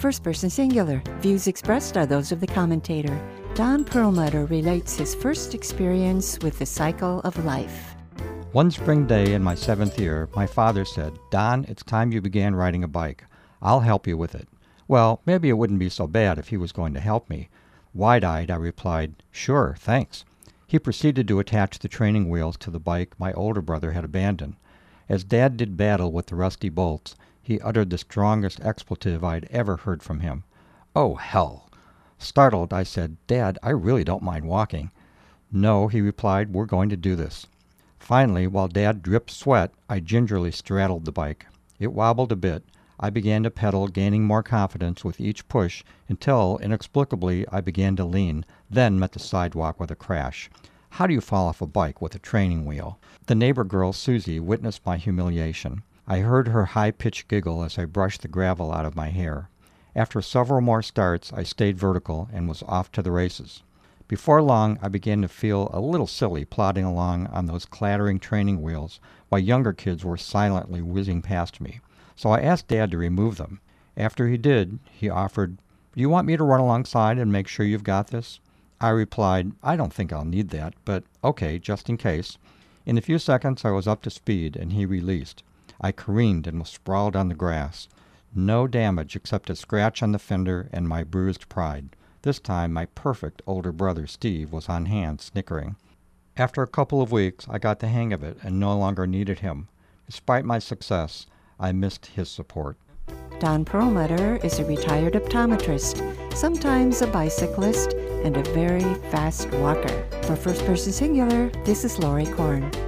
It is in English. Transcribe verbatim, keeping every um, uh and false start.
First person singular. Views expressed are those of the commentator. Don Perlmutter relates his first experience with the cycle of life. One spring day in my seventh year, my father said, "Don, it's time you began riding a bike. I'll help you with it." Well, maybe it wouldn't be so bad if he was going to help me. Wide-eyed, I replied, "Sure, thanks." He proceeded to attach the training wheels to the bike my older brother had abandoned. As Dad did battle with the rusty bolts, he uttered the strongest expletive I'd ever heard from him. "Oh, hell!" Startled, I said, "Dad, I really don't mind walking." "No," he replied, "we're going to do this." Finally, while Dad dripped sweat, I gingerly straddled the bike. It wobbled a bit. I began to pedal, gaining more confidence with each push, until, inexplicably, I began to lean, then met the sidewalk with a crash. How do you fall off a bike with a training wheel? The neighbor girl, Susie, witnessed my humiliation. I heard her high-pitched giggle as I brushed the gravel out of my hair. After several more starts, I stayed vertical and was off to the races. Before long, I began to feel a little silly plodding along on those clattering training wheels while younger kids were silently whizzing past me. So I asked Dad to remove them. After he did, he offered, "Do you want me to run alongside and make sure you've got this?" I replied, "I don't think I'll need that, but okay, just in case." In a few seconds, I was up to speed, and he released. I careened and was sprawled on the grass. No damage except a scratch on the fender and my bruised pride. This time, my perfect older brother, Steve, was on hand, snickering. After a couple of weeks, I got the hang of it and no longer needed him. Despite my success, I missed his support. Don Perlmutter is a retired optometrist, sometimes a bicyclist, and a very fast walker. For First Person Singular, this is Lori Korn.